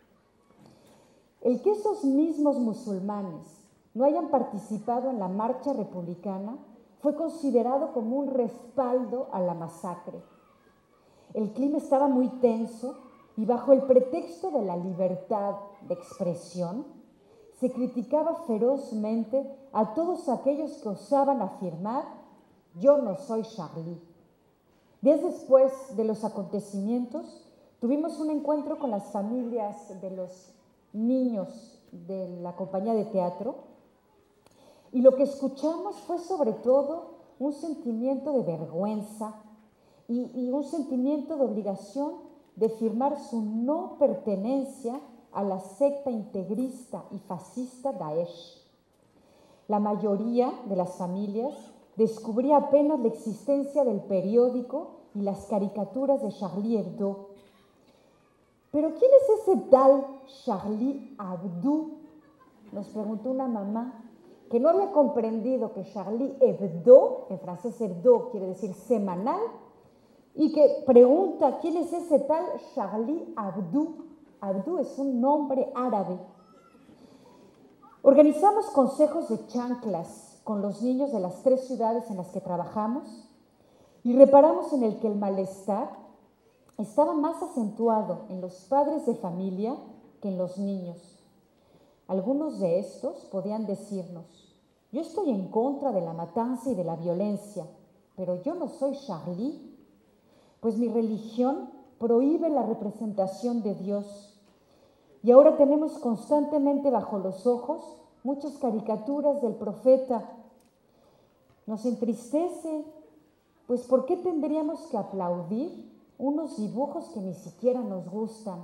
El que esos mismos musulmanes no hayan participado en la marcha republicana fue considerado como un respaldo a la masacre. El clima estaba muy tenso y bajo el pretexto de la libertad de expresión, se criticaba ferozmente a todos aquellos que osaban afirmar «yo no soy Charlie». Días después de los acontecimientos, tuvimos un encuentro con las familias de los niños de la compañía de teatro y lo que escuchamos fue sobre todo un sentimiento de vergüenza y un sentimiento de obligación de firmar su no pertenencia a la secta integrista y fascista Daesh. La mayoría de las familias descubría apenas la existencia del periódico y las caricaturas de Charlie Hebdo. ¿Pero quién es ese tal Charlie Hebdo?, nos preguntó una mamá que no había comprendido que Charlie Hebdo, en francés Hebdo quiere decir semanal, y que pregunta quién es ese tal Charlie Hebdo. Hebdo es un nombre árabe. Organizamos consejos de chanclas con los niños de las 3 ciudades en las que trabajamos y reparamos en el que el malestar estaba más acentuado en los padres de familia que en los niños. Algunos de estos podían decirnos, yo estoy en contra de la matanza y de la violencia, pero yo no soy Charlie, pues mi religión prohíbe la representación de Dios. Y ahora tenemos constantemente bajo los ojos muchas caricaturas del profeta. Nos entristece, pues ¿por qué tendríamos que aplaudir unos dibujos que ni siquiera nos gustan?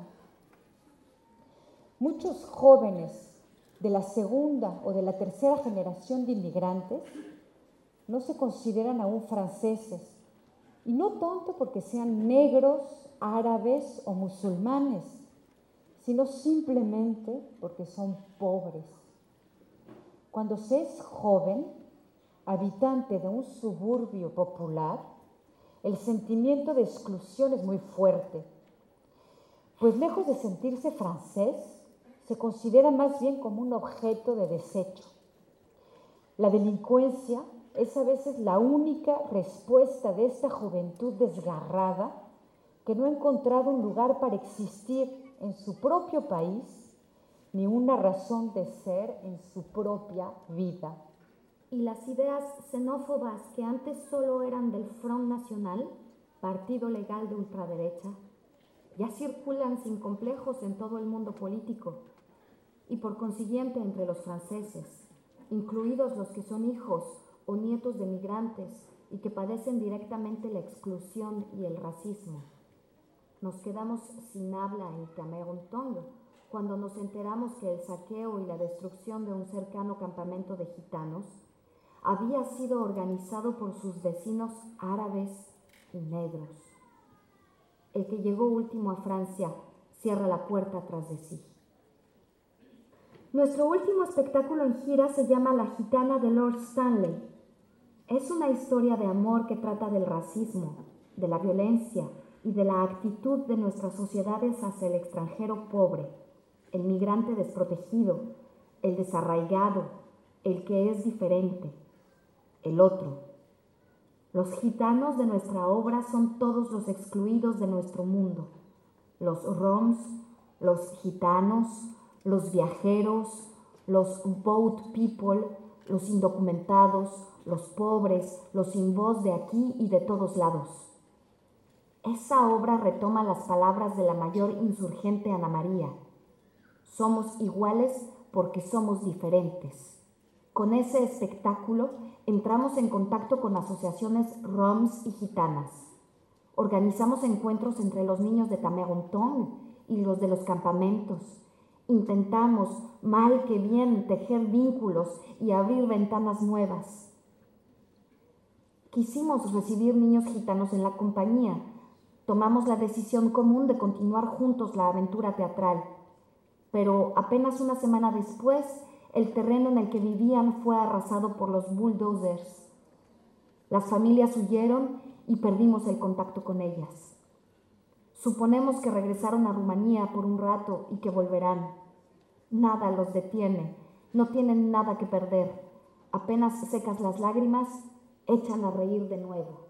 Muchos jóvenes de la segunda o de la tercera generación de inmigrantes no se consideran aún franceses, y no tanto porque sean negros, árabes o musulmanes, sino simplemente porque son pobres. Cuando se es joven, habitante de un suburbio popular, el sentimiento de exclusión es muy fuerte, pues lejos de sentirse francés, se considera más bien como un objeto de desecho. La delincuencia es a veces la única respuesta de esta juventud desgarrada que no ha encontrado un lugar para existir en su propio país ni una razón de ser en su propia vida. Y las ideas xenófobas que antes solo eran del Front National, partido legal de ultraderecha, ya circulan sin complejos en todo el mundo político y por consiguiente entre los franceses, incluidos los que son hijos o nietos de migrantes y que padecen directamente la exclusión y el racismo. Nos quedamos sin habla en Tamerongtong cuando nos enteramos que el saqueo y la destrucción de un cercano campamento de gitanos había sido organizado por sus vecinos árabes y negros. El que llegó último a Francia cierra la puerta tras de sí. Nuestro último espectáculo en gira se llama La gitana de Lord Stanley. Es una historia de amor que trata del racismo, de la violencia y de la actitud de nuestras sociedades hacia el extranjero pobre, el migrante desprotegido, el desarraigado, el que es diferente, el otro. Los gitanos de nuestra obra son todos los excluidos de nuestro mundo, los roms, los gitanos, los viajeros, los boat people, los indocumentados, los pobres, los sin voz de aquí y de todos lados. Esa obra retoma las palabras de la mayor insurgente Ana María. Somos iguales porque somos diferentes. Con ese espectáculo entramos en contacto con asociaciones roms y gitanas. Organizamos encuentros entre los niños de Tamerongtong y los de los campamentos. Intentamos, mal que bien, tejer vínculos y abrir ventanas nuevas. Quisimos recibir niños gitanos en la compañía. Tomamos la decisión común de continuar juntos la aventura teatral. Pero apenas una semana después, el terreno en el que vivían fue arrasado por los bulldozers. Las familias huyeron y perdimos el contacto con ellas. Suponemos que regresaron a Rumanía por un rato y que volverán. Nada los detiene, no tienen nada que perder. Apenas secas las lágrimas, echan a reír de nuevo.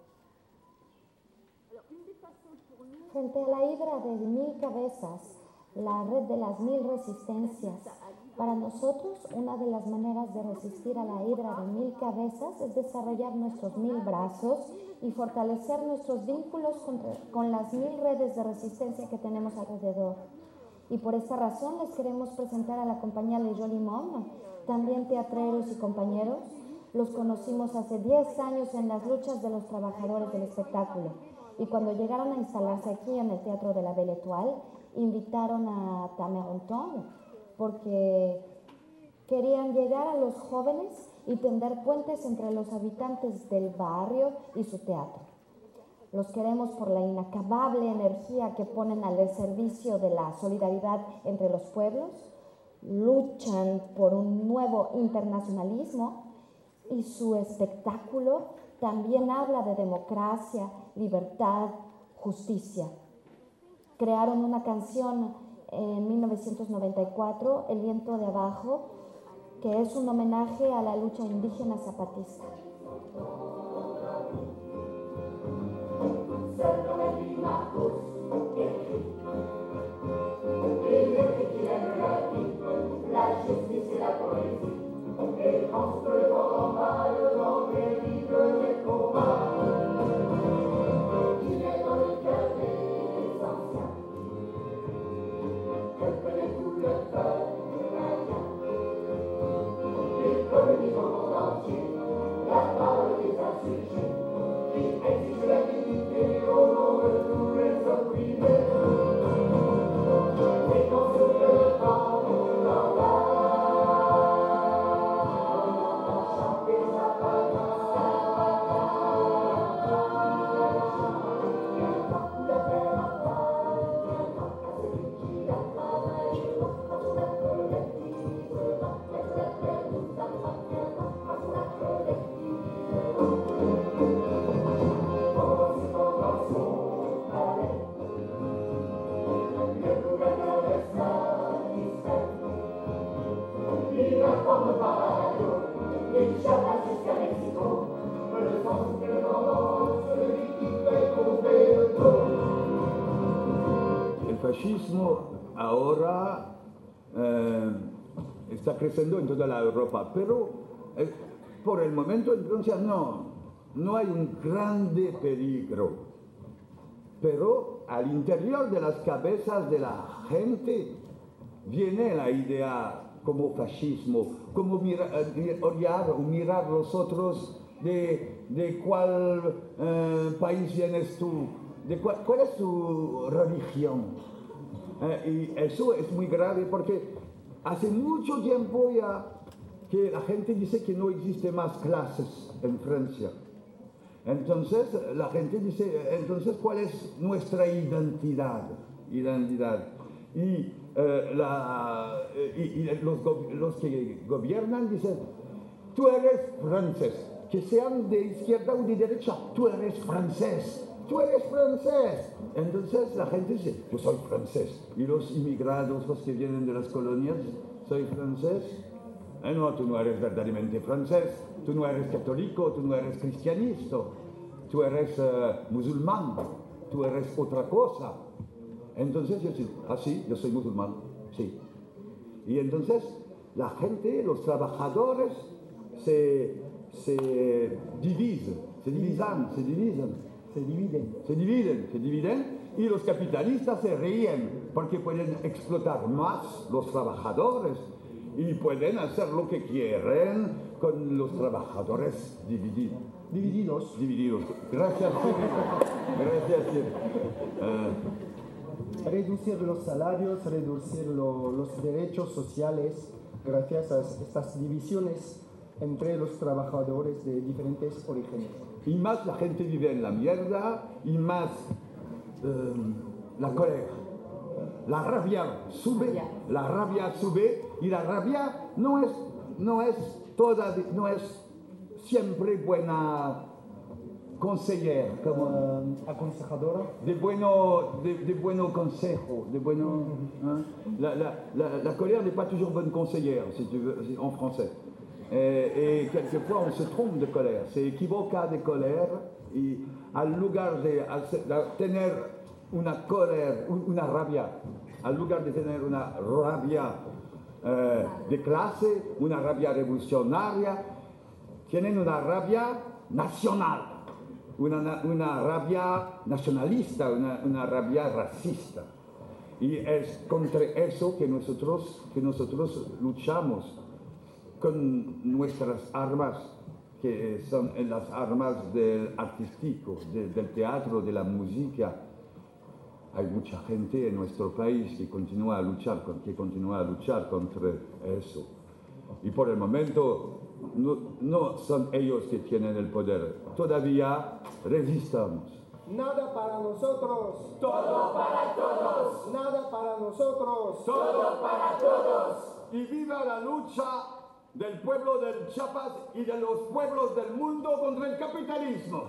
Frente a la hidra de 1000 cabezas, la red de las 1000 resistencias, para nosotros una de las maneras de resistir a la hidra de 1000 cabezas es desarrollar nuestros 1000 brazos y fortalecer nuestros vínculos con las 1000 redes de resistencia que tenemos alrededor. Y por esta razón les queremos presentar a la compañía Les Jolis Mômes, también teatreros y compañeros. Los conocimos hace 10 años en las luchas de los trabajadores del espectáculo. Y cuando llegaron a instalarse aquí en el Teatro de la Belle Étoile, invitaron a Tamer Honton porque querían llegar a los jóvenes y tender puentes entre los habitantes del barrio y su teatro. Los queremos por la inacabable energía que ponen al servicio de la solidaridad entre los pueblos, luchan por un nuevo internacionalismo y su espectáculo también habla de democracia, libertad, justicia. Crearon una canción en 1994, El viento de abajo, que es un homenaje a la lucha indígena zapatista. El fascismo ahora está creciendo en toda la Europa, pero por el momento en Francia no hay un grande peligro. Pero al interior de las cabezas de la gente viene la idea como fascismo, como mirar los otros de cuál país vienes tú, cuál es tu religión. Y eso es muy grave porque hace mucho tiempo ya que la gente dice que no existe más clases en Francia. Entonces la gente dice, entonces ¿cuál es nuestra identidad? Y los que gobiernan dicen, tú eres francés, que sean de izquierda o de derecha, tú eres francés. Tú eres francés. Entonces la gente dice, yo soy francés. Y los inmigrados, los que vienen de las colonias, soy francés. No, tú no eres verdaderamente francés. Tú no eres católico, tú no eres cristianista. Tú eres musulmán. Tú eres otra cosa. Entonces yo digo, sí, yo soy musulmán. Sí. Y entonces la gente, los trabajadores, se dividen y los capitalistas se ríen porque pueden explotar más los trabajadores y pueden hacer lo que quieren con los trabajadores divididos. Gracias. Reducir los salarios, reducir los derechos sociales gracias a estas divisiones entre los trabajadores de diferentes orígenes. Y más la gente vive en la mierda, y más la cólera. La rabia sube, y la rabia no es siempre buena consejera, como aconsejadora, de bueno consejo, de bueno. La colère n'est pas toujours bonne conseillère, si tu veux, en français. Et quelquefois on se trompe de colère, se equivoca de colère y al lugar de tener una colère, una rabia, al lugar de tener una rabia de clase, una rabia revolucionaria, tienen una rabia nacional, una rabia nacionalista, una rabia racista. Y es contra eso que nosotros luchamos con nuestras armas, que son las armas del artístico, del teatro, de la música. Hay mucha gente en nuestro país que continúa a luchar contra eso. Y por el momento no son ellos que tienen el poder. Todavía resistamos. Nada para nosotros, todo para todos. Nada para nosotros, todo para todos. Y viva la lucha del pueblo del Chiapas y de los pueblos del mundo contra el capitalismo.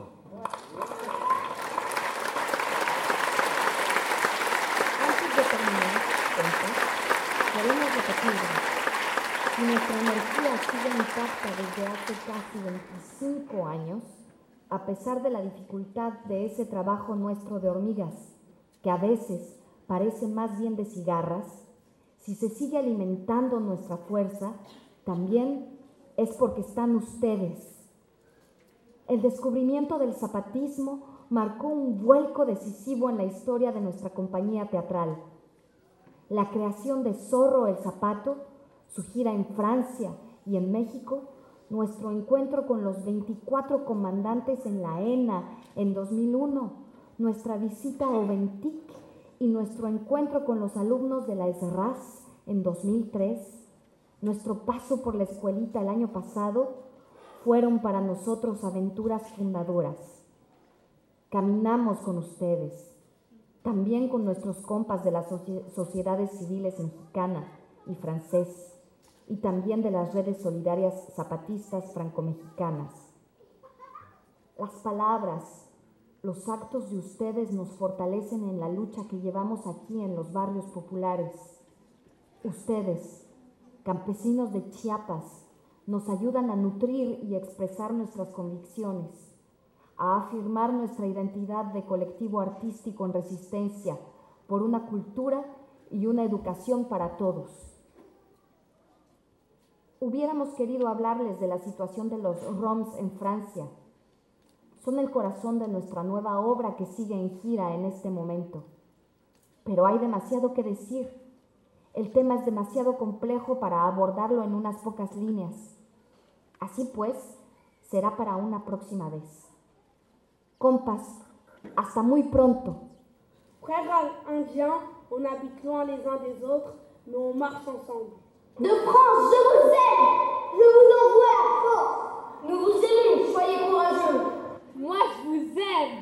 Antes de terminar, queremos repetirlo. Si nuestra energía sigue intacta desde hace casi 25 años, a pesar de la dificultad de ese trabajo nuestro de hormigas, que a veces parece más bien de cigarras, si se sigue alimentando nuestra fuerza, también es porque están ustedes. El descubrimiento del zapatismo marcó un vuelco decisivo en la historia de nuestra compañía teatral. La creación de Zorro el Zapato, su gira en Francia y en México, nuestro encuentro con los 24 comandantes en la ENA en 2001, nuestra visita a Oventic y nuestro encuentro con los alumnos de la ESRAS en 2003, nuestro paso por la escuelita el año pasado, fueron para nosotros aventuras fundadoras. Caminamos con ustedes, también con nuestros compas de las sociedades civiles mexicana y francés, y también de las redes solidarias zapatistas franco-mexicanas. Las palabras, los actos de ustedes nos fortalecen en la lucha que llevamos aquí en los barrios populares. Ustedes, campesinos de Chiapas, nos ayudan a nutrir y expresar nuestras convicciones, a afirmar nuestra identidad de colectivo artístico en resistencia por una cultura y una educación para todos. Hubiéramos querido hablarles de la situación de los roms en Francia. Son el corazón de nuestra nueva obra que sigue en gira en este momento. Pero hay demasiado que decir. El tema es demasiado complejo para abordarlo en unas pocas líneas. Así pues, será para una próxima vez. Compas, hasta muy pronto. Frères indiens, on habite loin les uns des autres, mais on marche ensemble. De France, je vous aime! Je vous envoie la force! Nous vous aimons, soyez courageux! Moi, je vous aime!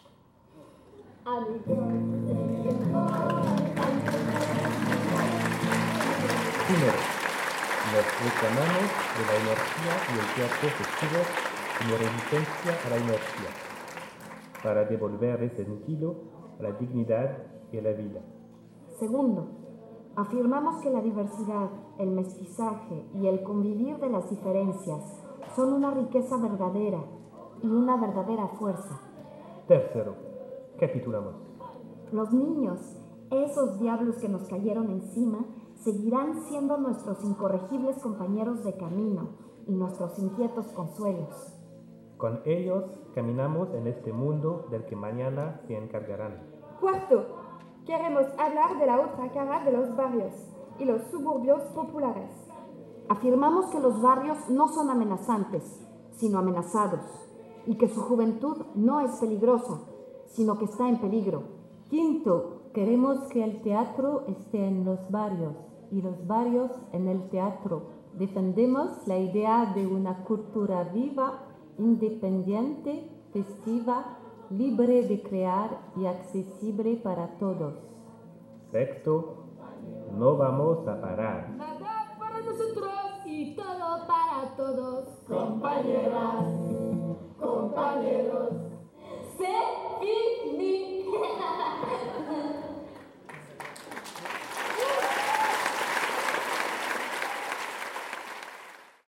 Primero, nos reclamamos de la energía y el teatro festivo como resistencia a la inercia, para devolver sentido a la dignidad y a la vida. Segundo, afirmamos que la diversidad, el mestizaje y el convivir de las diferencias son una riqueza verdadera y una verdadera fuerza. Tercero, capitulamos. Los niños, esos diablos que nos cayeron encima, seguirán siendo nuestros incorregibles compañeros de camino y nuestros inquietos consuelos. Con ellos caminamos en este mundo del que mañana se encargarán. Cuarto, queremos hablar de la otra cara de los barrios y los suburbios populares. Afirmamos que los barrios no son amenazantes, sino amenazados, y que su juventud no es peligrosa, sino que está en peligro. Quinto, queremos que el teatro esté en los barrios y los barrios en el teatro. Defendemos la idea de una cultura viva, independiente, festiva, libre de crear y accesible para todos. Sexto, no vamos a parar. Nada para nosotros. y todo para todos. Compañeras, compañeros, se